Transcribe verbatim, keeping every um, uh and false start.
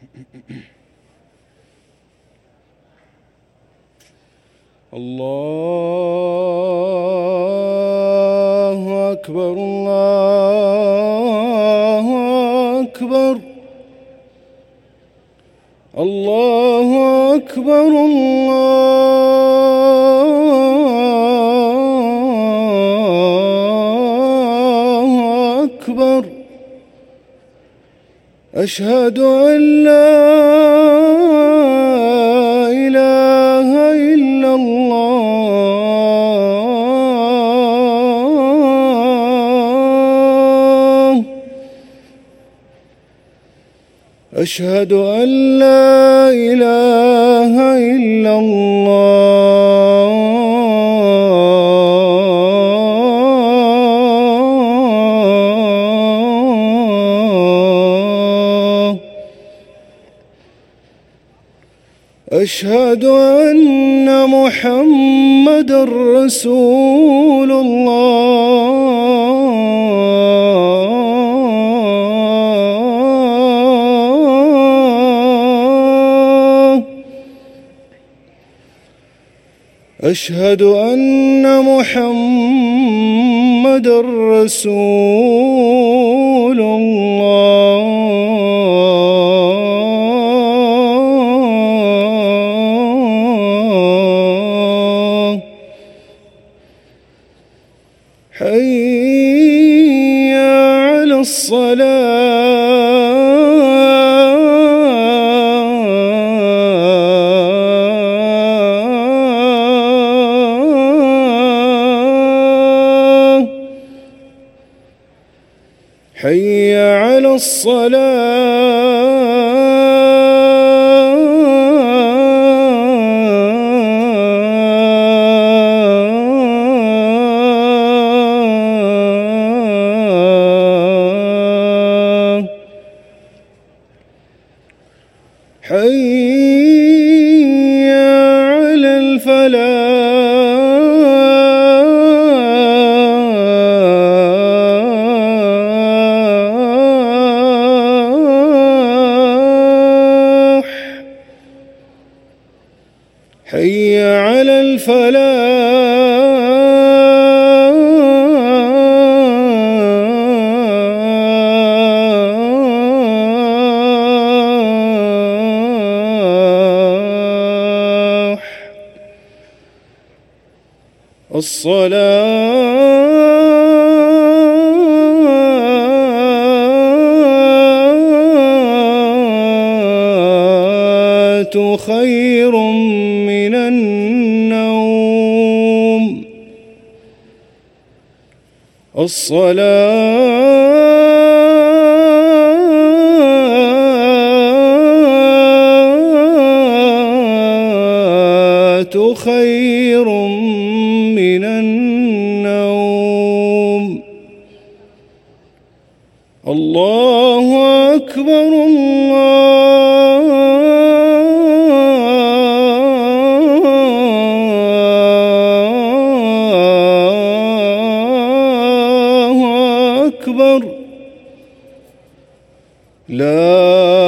الله أكبر الله أكبر الله أكبر الله أكبر. أشهد أن لا إله إلا الله. أشهد أن لا إله إلا الله. أشهد أن محمدًا رسول الله. أشهد أن محمدًا رسول الله. حي على الصلاة. حي على الصلاة. حي على الفلاح. حي على الفلاح. الصلاة خير من النوم. الصلاة خير من النوم. الله أكبر الله أكبر. لا